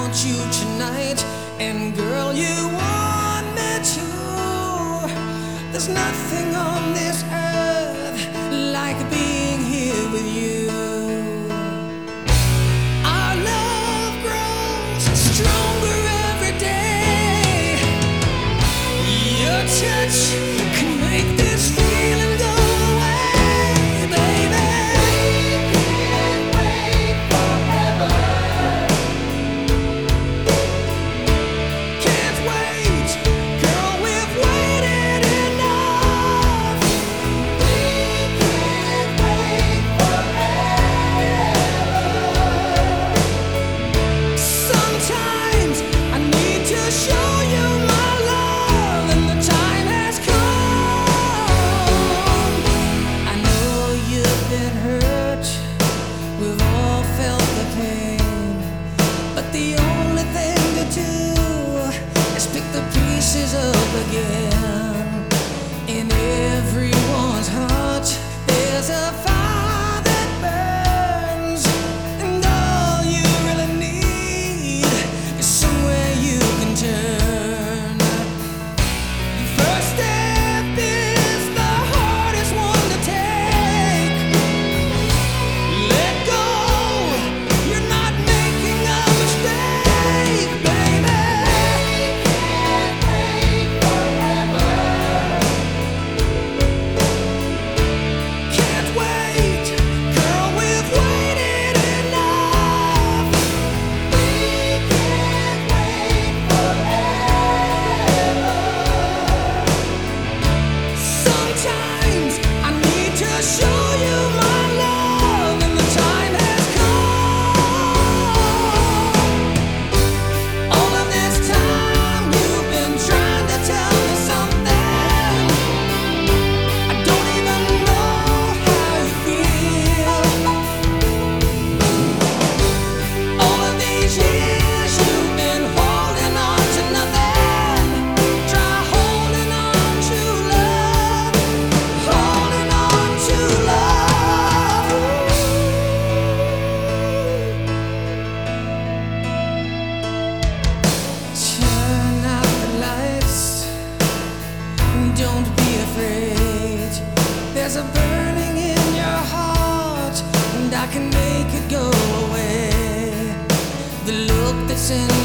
want you tonight, and girl, you want me too. There's nothing on this earth like being here with you. Our love grows stronger every day. Your touch can make this feeling go away, baby. We can't wait forever. Can't wait, girl, we've waited enough. We can't wait forever. Sometimes I need to show you my love, and the time has come. I know you've been hurt, we've all felt the pain, but the only thing to do is pick the pieces up again. In everyone's heart, there's a fire that burns, and all you really need is somewhere you can turn. The first step is the hardest one to take. Let go, you're not making a mistake, baby. Can't wait forever. Can't wait, girl, we've waited enough. We can't wait forever. Sometimes I need to show you my love, and the time has come. All of this time you've been trying to tell me something. I don't even know how you feel. All of these years you've been holding on to nothing. Try holding on to love, holding on to love. Turn out the lights, don't be afraid. There's a burning in your heart, and I can make it go away. The look that's in